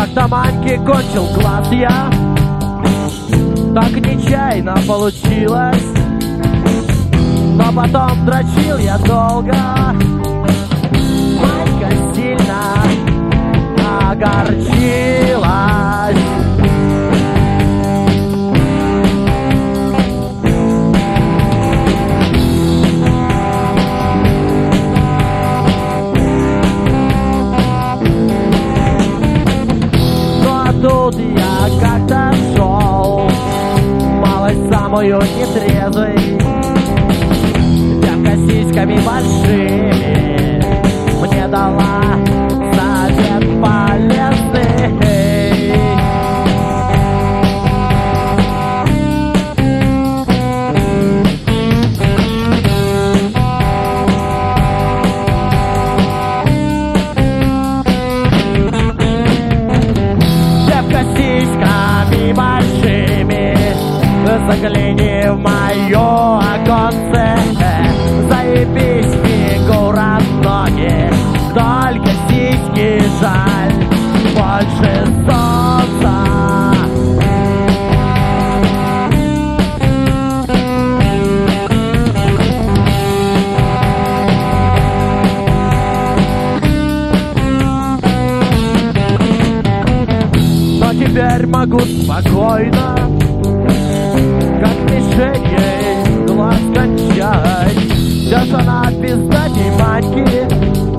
Как-то Маньке кончил глаз я, так нечаянно получилось. Но потом дрочил я долго, Манька сильно огорчилась. Тут я как-то шел, малость самую нетрезвый, девка с сиськами большими мне дала совет полезный. Большими, загляни в мое оконце, заебись, фигура в ноги, только сиськи жаль, больше солнца. Теперь могу спокойно, как мишень, глаз кончать. Все, что на пиздатей Маньки,